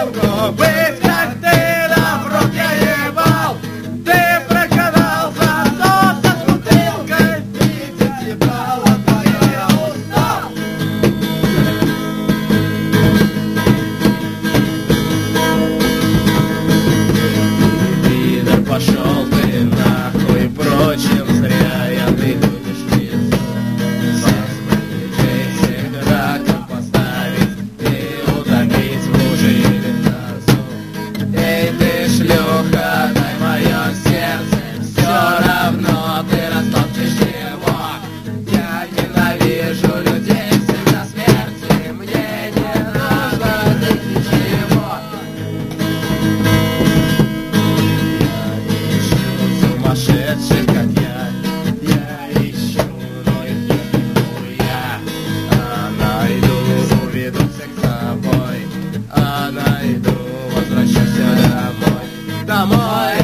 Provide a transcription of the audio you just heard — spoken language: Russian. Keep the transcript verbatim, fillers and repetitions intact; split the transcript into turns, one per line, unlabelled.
девку, быть как ты, да в рот я ебал. Ты проказал за то, со с бутылкой, видеть ебало твое я устал. Пидор, пошел ты нахуй, прочим зря я, ты любишь пиццу. Всех раком поставить и утопить в луже или в тазу. Эй, ты шлюха, дай мое сердце, все равно ты растопчешь его. Я ненавижу людей всех до смерти, мне не нужно от них ничего. Сумасшедших, как я, я ищу, но их нет нихуя. А найду, уведу всех с собой, а найду, возвращайся домой, домой.